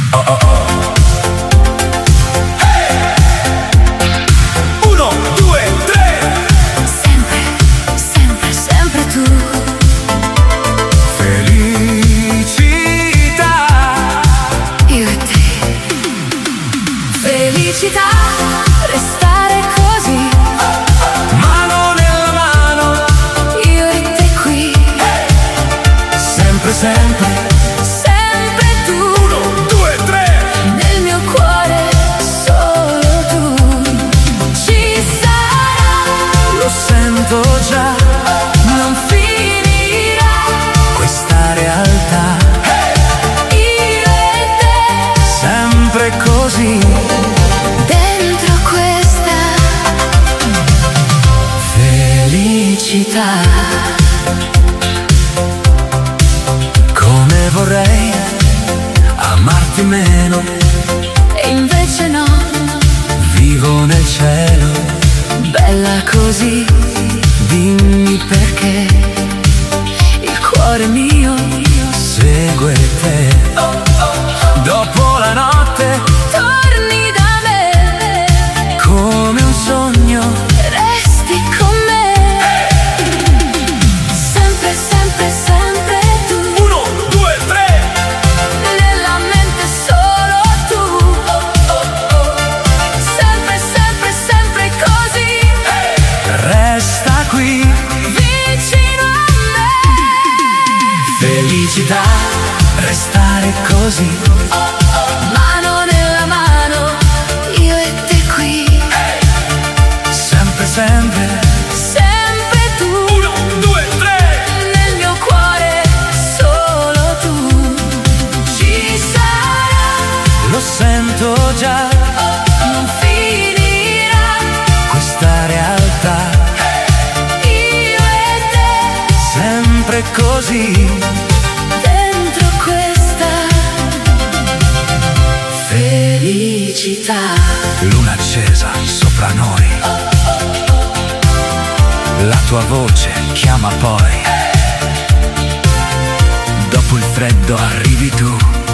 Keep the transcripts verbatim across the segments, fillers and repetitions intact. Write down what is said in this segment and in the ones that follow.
Oh oh oh. Hey! Uno, due, tre. Sempre, sempre, sempre tu. Felicità. Io e te. Felicità, restare così. Mano nella mano. Io e te qui. Sempre, sempre. Sempre tu. Uno, due, tre. Nel mio cuore solo tu. Ci sarai. Lo sento già. Non finirà Questa realtà. io e te. Sempre così. Dentro questa felicità. Come vorrei amarti meno. E invece no, Vivo nel cielo. bella così. Dimmi perché Il cuore mio segue te. Dopo la notte torni da me. come un sogno. Resti con me. Sempre, sempre, sempre tu. Uno, due, tre. Nella mente solo tu. Sempre, sempre, sempre così. Resta qui. Vicino a me. Felicità, restare così. Mano nella mano. Io e te qui. Sempre, sempre. Sempre tu. Uno, due, tre. Nel mio cuore solo tu. Ci sarai. Lo sento già. Non finirà Questa realtà. io e te. Sempre così. Dentro questa felicità. Luna accesa sopra noi. La tua voce chiama poi. Dopo il freddo arrivi tu.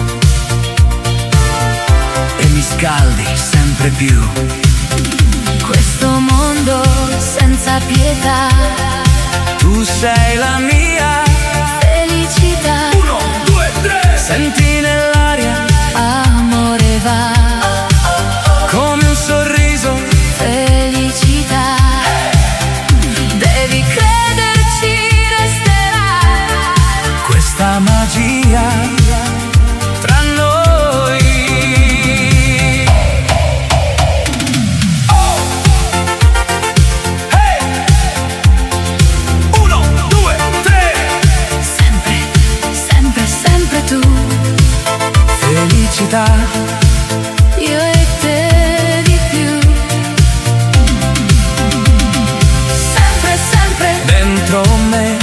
E mi scaldi sempre più. Questo mondo senza pietà. Tu sei la mia. Felicità. Uno, due, tre. Senti nell'aria Amore va. come un sorriso. Felicità. Devi crederci, resterà. Questa magia tra noi. Oh! Hey! Uno, due, tre. Sempre, sempre, sempre tu. Felicità, Io e te di più. Sempre, sempre. dentro me.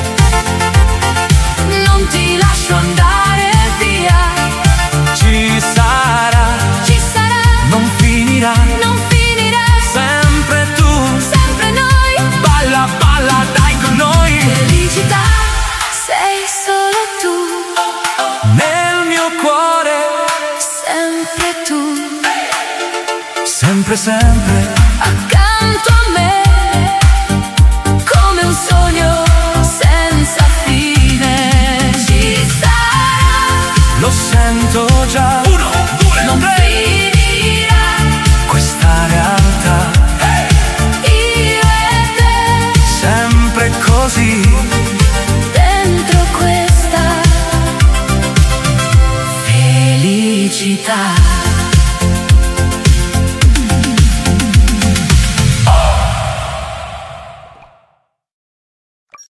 Non ti lascio andare via. Ci sarà, Ci sarà. non finirà. Non finirà. Sempre tu. Sempre noi. Balla, balla, dai con noi. Felicità. Sei solo tu. Nel mio cuore. Sempre tu. Sempre, sempre. Accanto a me.